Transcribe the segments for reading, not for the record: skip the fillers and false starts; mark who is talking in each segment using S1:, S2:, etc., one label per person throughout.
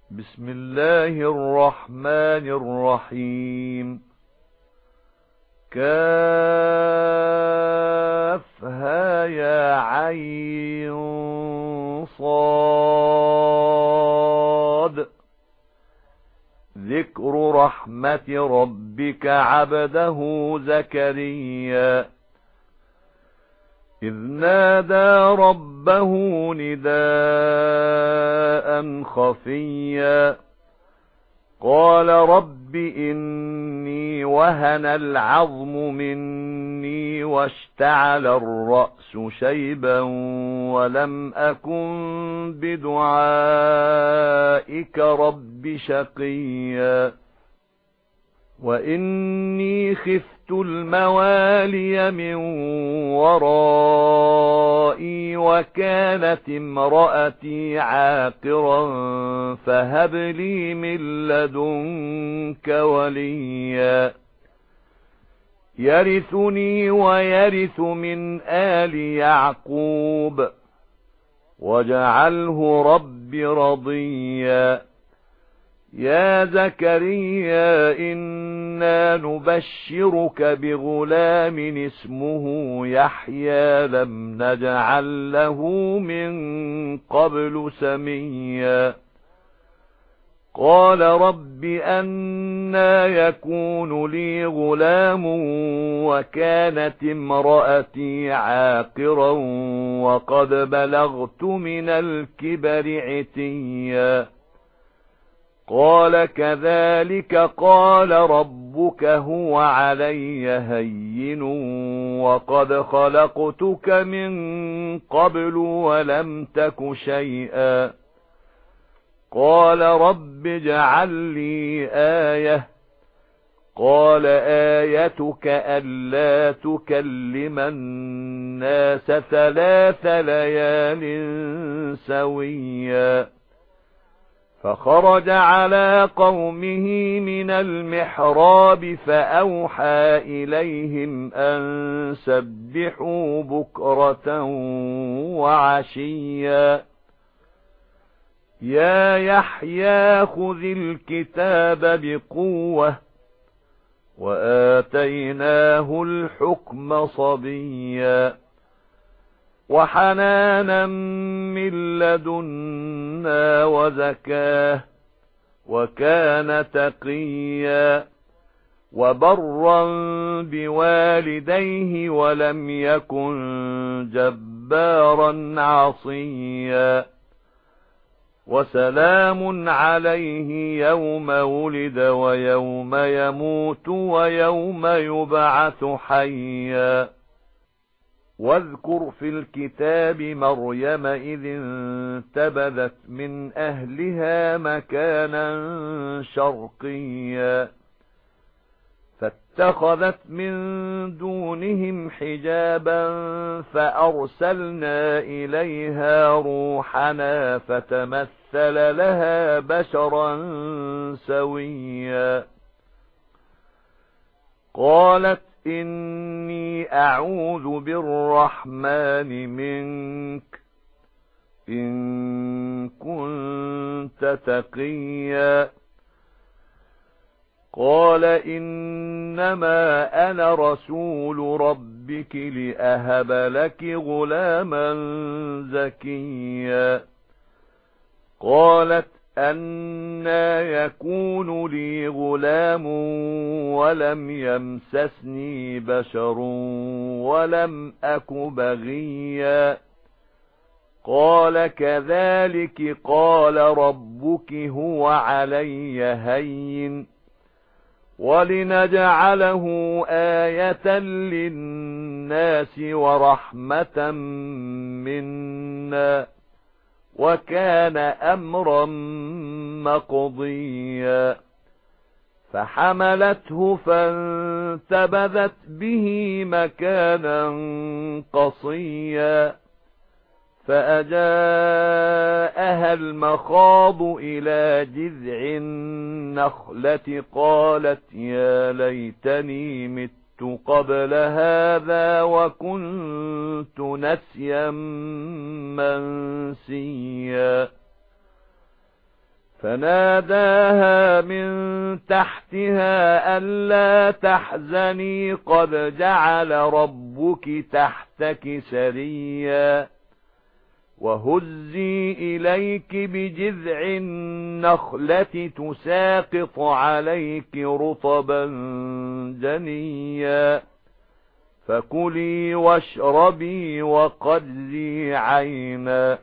S1: بسم الله الرحمن الرحيم. كافها يا عين صاد. ذكر رحمة ربك عبده زكريا إذ نادى ربه نداء خفيا قال رب إني وهن العظم مني واشتعل الرأس شيبا ولم أكن بدعائك رب شقيا وإني خفت الموالي من ورائي وكانت امرأتي عاقرا فهب لي من لدنك وليا يرثني ويرث من آل يعقوب واجعله رب رضيا يا زكريا إنا نبشرك بغلام اسمه يحيى لم نجعل له من قبل سميا قال رب أنى يكون لي غلام وكانت امرأتي عاقرا وقد بلغت من الكبر عتيا قال كذلك قال ربك هو علي هين وقد خلقتك من قبل ولم تك شيئا قال رب اجعل لي آية قال آيتك ألا تكلم الناس 3 ليال سويا فخرج على قومه من المحراب فأوحى إليهم أن سبحوا بكرة وعشيا يا يحيى خذ الكتاب بقوة وآتيناه الحكم صبيا وحنانا من لدنا وزكاه وكان تقيا وبرا بوالديه ولم يكن جبارا عصيا وسلام عليه يوم ولد ويوم يموت ويوم يبعث حيا واذكر في الكتاب مريم إذ انتبذت من أهلها مكانا شرقيا فاتخذت من دونهم حجابا فأرسلنا إليها روحنا فتمثل لها بشرا سويا قالت إني أعوذ بالرحمن منك إن كنت تقيا قال إنما أنا رسول ربك لأهب لك غلاما زكيا قالت أنى يكون لي غلام ولم يمسسني بشر ولم أك بغيا قال كذلك قال ربك هو علي هين ولنجعله آية للناس ورحمة منا وكان أمرا مقضيا فحملته فانتبذت به مكانا قصيا فأجاءها المخاض إلى جذع النخلة قالت يا ليتني مت قبل هذا وكنت نسيا منسيا فناداها من تحتها ألا تحزني قد جعل ربك تحتك سريا وهزي إليك بجذع النخلة تساقط عليك رطبا جنيا فكلي واشربي وقري عينا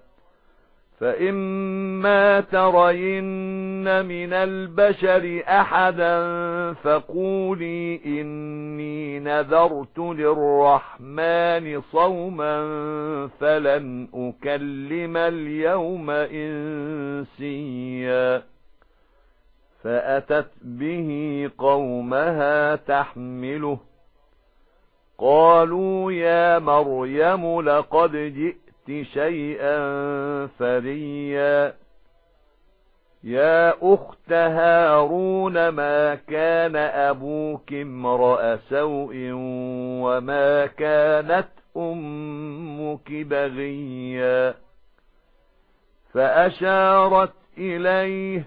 S1: فإما ترين من البشر أحدا فقولي إني نذرت للرحمن صوما فلن أكلم اليوم إنسيا فأتت به قومها تحمله قالوا يا مريم لقد جئت شيئا فريا يا أخت هارون ما كان أبوك امرأ سوء وما كانت أمك بغيا فأشارت إليه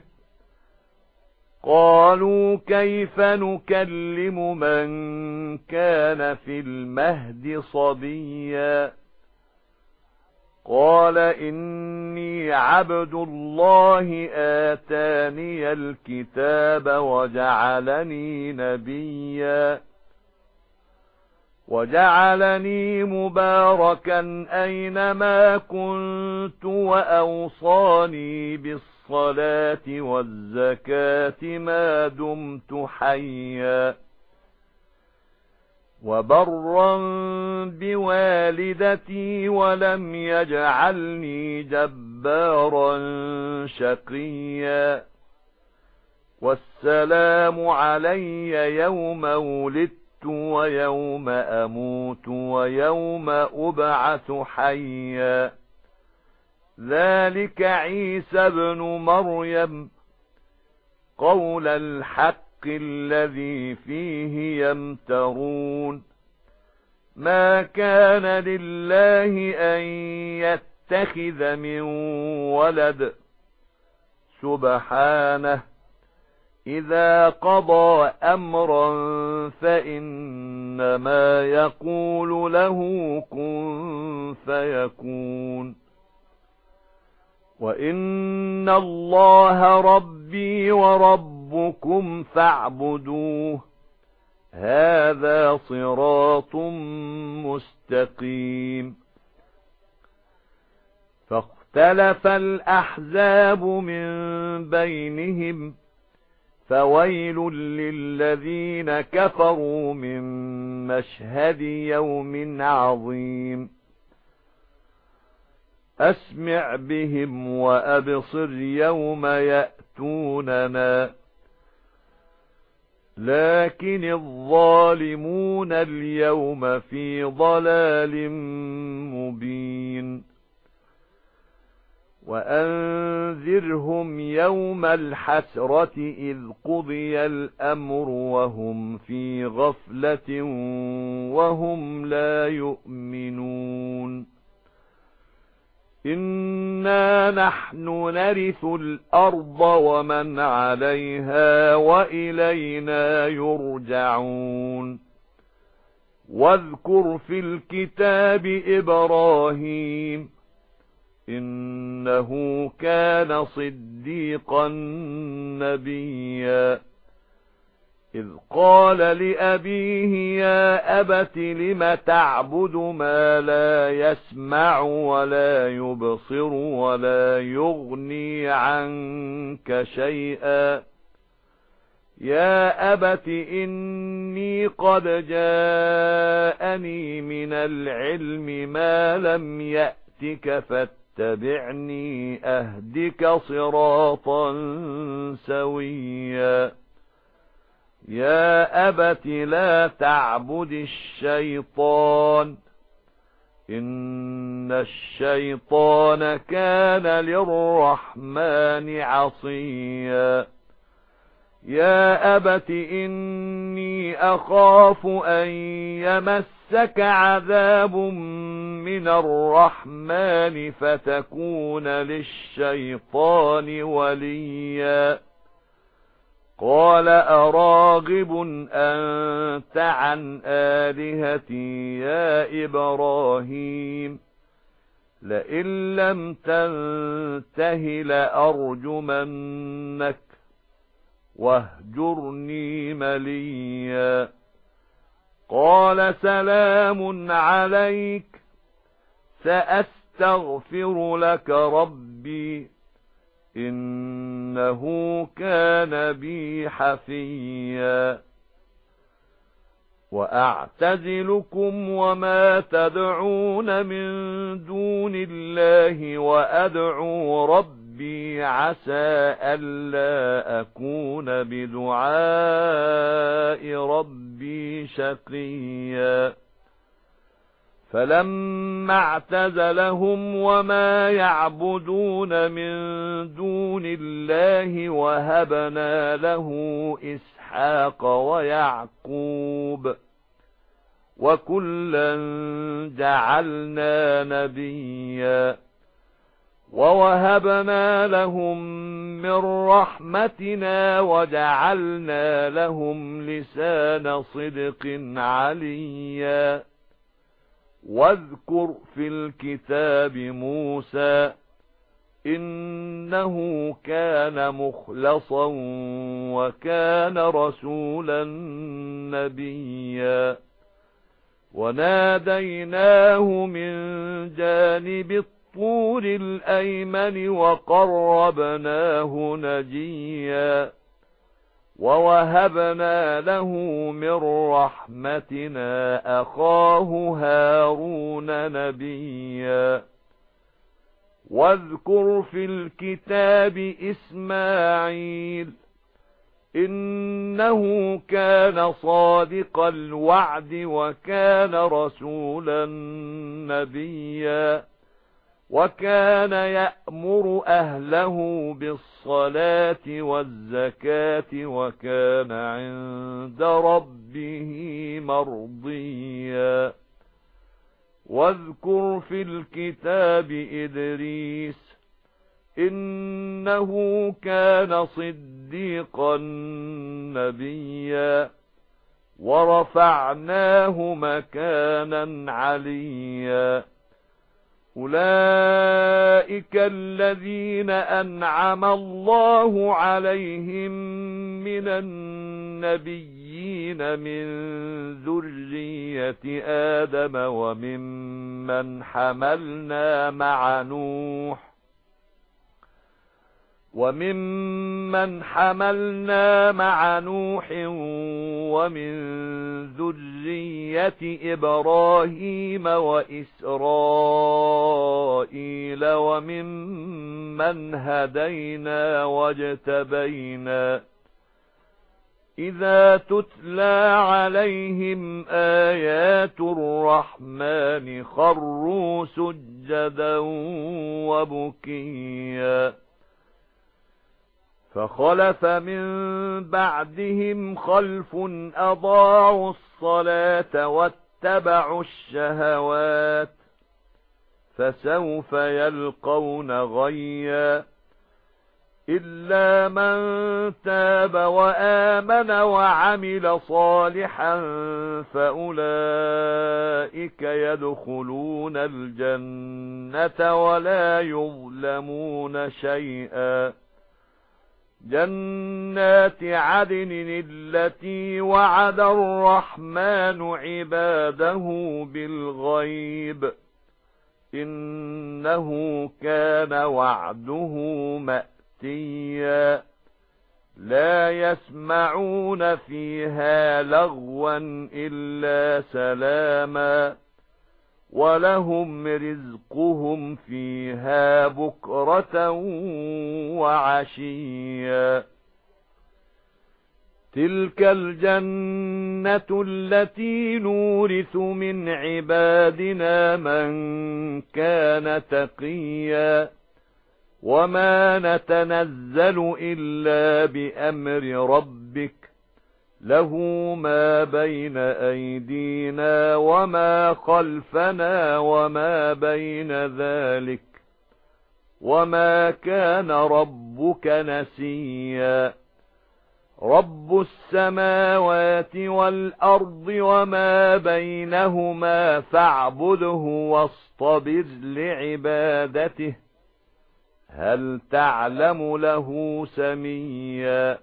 S1: قالوا كيف نكلم من كان في المهد صبيا قال إني عبد الله آتاني الكتاب وجعلني نبيا وجعلني مباركا أينما كنت وأوصاني بالصلاة والزكاة ما دمت حيا وبرا بوالدتي ولم يجعلني جبارا شقيا والسلام علي يوم ولدت ويوم أموت ويوم أبعث حيا ذلك عيسى ابن مريم قول الحق الذي فيه يمترون ما كان لله أن يتخذ من ولد سبحانه إذا قضى أمرا فإنما يقول له كن فيكون وإن الله ربي وربكم فاعبدوه هذا صراط مستقيم فاختلف الأحزاب من بينهم فويل للذين كفروا من مشهد يوم عظيم أسمع بهم وأبصر يوم يأتوننا لكن الظالمون اليوم في ضلال مبين وأنذرهم يوم الحسرة إذ قضي الأمر وهم في غفلة وهم لا يؤمنون إنا نحن نرث الأرض ومن عليها وإلينا يرجعون واذكر في الكتاب إبراهيم إنه كان صديقا نبيا إذ قال لأبيه يا أبت لم تعبد ما لا يسمع ولا يبصر ولا يغني عنك شيئا يا أبت إني قد جاءني من العلم ما لم يأتك فاتبعني أهدك صراطا سويا يا أبت لا تعبد الشيطان إن الشيطان كان للرحمن عصيا يا أبت إني أخاف أن يمسك عذاب من الرحمن فتكون للشيطان وليا قال أراغب أنت عن آلهتي يا إبراهيم لئن لم تنته لأرجمنك واهجرني مليا قال سلام عليك سأستغفر لك ربي إنه كان بي حفيا وأعتزلكم وما تدعون من دون الله وأدعو ربي عسى ألا أكون بدعاء ربي شقيا فلما اعتزلهم وما يعبدون من دون الله وهبنا له إسحاق ويعقوب وكلا جعلنا نبيا ووهبنا لهم من رحمتنا وجعلنا لهم لسان صدق عليا واذكر في الكتاب موسى إنه كان مخلصا وكان رسولا نبيا وناديناه من جانب الطور الأيمن وقربناه نجيا ووهبنا له من رحمتنا أخاه هارون نبيا واذكر في الكتاب إسماعيل إنه كان صادق الوعد وكان رسولا نبيا وكان يأمر أهله بالصلاة والزكاة وكان عند ربه مرضيا واذكر في الكتاب إدريس إنه كان صديقا نبيا ورفعناه مكانا عليا أولئك الذين أنعم الله عليهم من النبيين من ذرية آدم وممن حملنا مع نوح ومن ذرية إبراهيم وإسرائيل وممن هدينا واجتبينا إذا تتلى عليهم آيات الرحمن خروا سجدا وبكيا فخلف من بعدهم خلف أضاعوا الصلاة واتبعوا الشهوات فسوف يلقون غيا إلا من تاب وآمن وعمل صالحا فأولئك يدخلون الجنة ولا يظلمون شيئا جنات عدن التي وعد الرحمن عباده بالغيب إنه كان وعده مأتيا لا يسمعون فيها لغوا إلا سلاما ولهم رزقهم فيها بكرة وعشيا تلك الجنة التي نورث من عبادنا من كان تقيا وما نتنزل إلا بأمر ربك له ما بين أيدينا وما خلفنا وما بين ذلك وما كان ربك نسيا رب السماوات والأرض وما بينهما فاعبده واصطبر لعبادته هل تعلم له سميا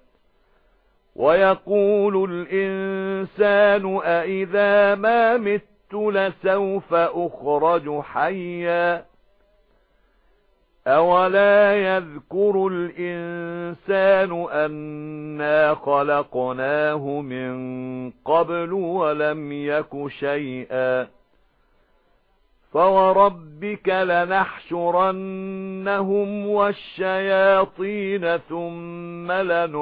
S1: ويقول الإنسان أإذا ما مت لسوف أخرج حيا أولا يذكر الإنسان أنا خلقناه من قبل ولم يك شيئا فوربك لنحشرنهم والشياطين ثم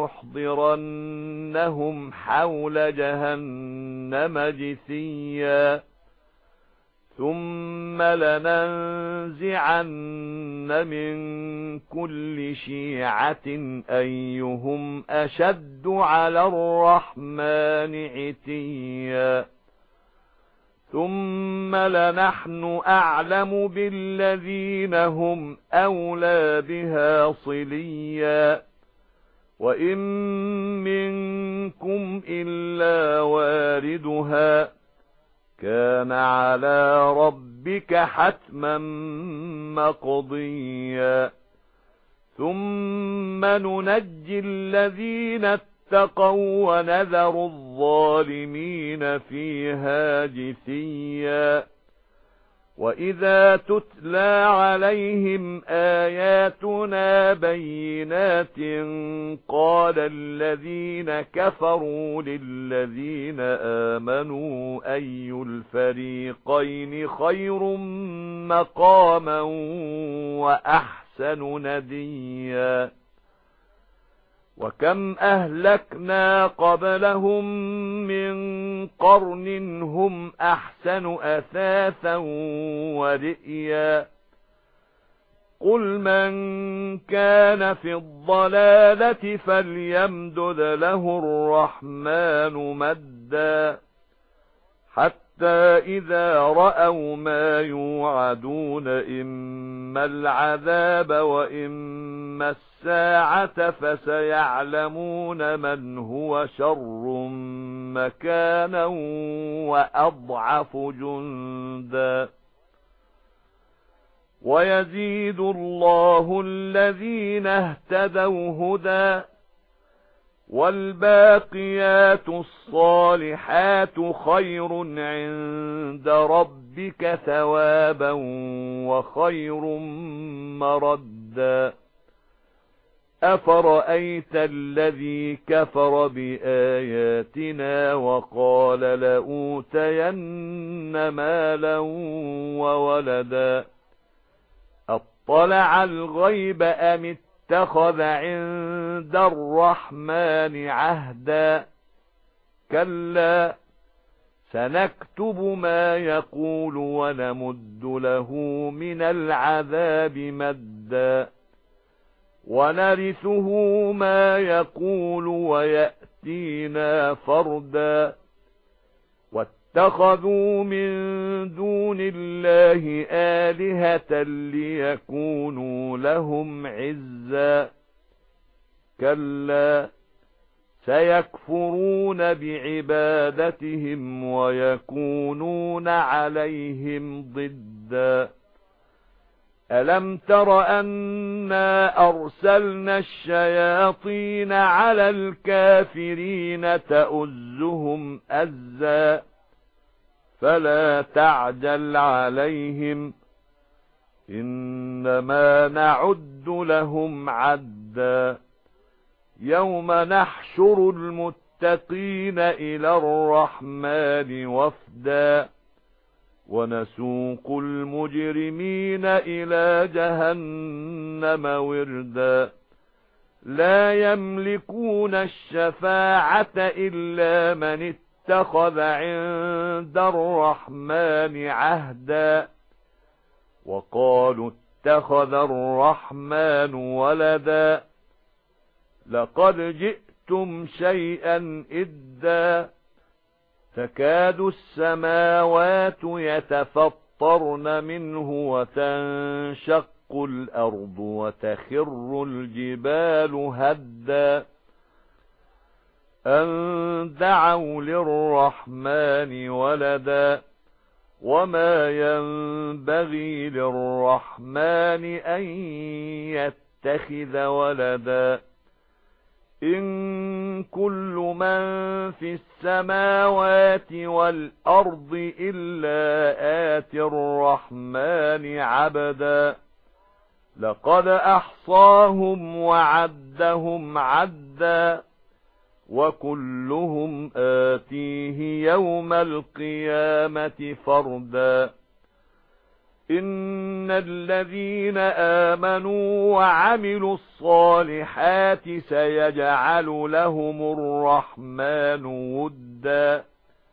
S1: لنحضرنهم حول جهنم جثيا ثم لننزعن من كل شيعة أيهم أشد على الرحمن عتيا ثم لنحن أعلم بالذين هم أولى بها صليا وإن منكم إلا واردها كان على ربك حتما مقضيا ثم ننجي الذين اتقوا ونذر الظالمين فيها جثيا وإذا تتلى عليهم آياتنا بينات قال الذين كفروا للذين آمنوا أي الفريقين خير مقاما وأحسن نديا وكم أهلكنا قبلهم من قرن هم أحسن أثاثا ورئيا قل من كان في الضلالة فليمدد له الرحمن مدا حتى إذا رأوا ما يوعدون إما العذاب وإما الساعة فسيعلمون من هو شر مكانا وأضعف جندا ويزيد الله الذين اهتدوا هدى والباقيات الصالحات خير عند ربك ثوابا وخير مردا أفرأيت الذي كفر بآياتنا وقال لأوتين مالا وولدا أطلع الغيب أم اتخذ عند الرحمن عهدا كلا سنكتب ما يقول ونمد له من العذاب مدا ونرثه ما يقول ويأتينا فردا واتخذوا من دون الله آلهة ليكونوا لهم عزا كلا سيكفرون بعبادتهم ويكونون عليهم ضدا ألم تر أنا أرسلنا الشياطين على الكافرين تؤزهم أزا فلا تعجل عليهم إنما نعد لهم عدا يوم نحشر المتقين إلى الرحمن وفدا ونسوق المجرمين إلى جهنم وردا لا يملكون الشفاعة إلا من اتخذ عند الرحمن عهدا وقالوا اتخذ الرحمن ولدا لقد لَّبِثْتُمْ شَيْئًا إِدًّا تَكَادُ السَّمَاوَاتُ يَتَفَطَّرْنَ مِنْهُ وَتَنشَقُّ الْأَرْضُ وَتَخِرُّ الْجِبَالُ هَدًّا أَن دَعَوْا لِلرَّحْمَنِ وَلَدًا وَمَا يَنبَغِي لِلرَّحْمَنِ أَن يَتَّخِذَ وَلَدًا إِن كُلُّ مَن فِي السَّمَاوَاتِ وَالْأَرْضِ إِلَّا آتِي الرَّحْمَنِ عَبْدًا لَقَدْ أَحْصَاهُمْ وَعَدَّهُمْ عَدًّا وَكُلُّهُمْ آتِيهِ يَوْمَ الْقِيَامَةِ فَرْدًا إِنَّ الَّذِينَ آمَنُوا وَعَمِلُوا الصَّالِحَاتِ سَيَجْعَلُ لَهُمُ الرَّحْمَنُ وُدًّا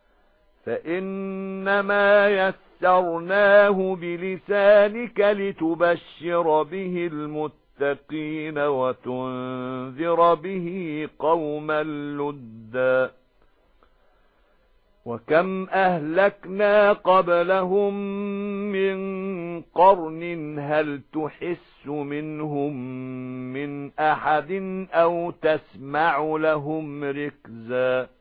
S1: فَإِنَّمَا يَسَّرْنَاهُ بِلِسَانِكَ لِتُبَشِّرَ بِهِ الْمُتَّقِينَ وَتُنذِرَ بِهِ قَوْمًا لُدًّا وَكَمْ أَهْلَكْنَا قَبْلَهُمْ مِنْ قَرْنٍ هَلْ تُحِسُّ مِنْهُمْ مِنْ أَحَدٍ أَوْ تَسْمَعُ لَهُمْ رِكْزًا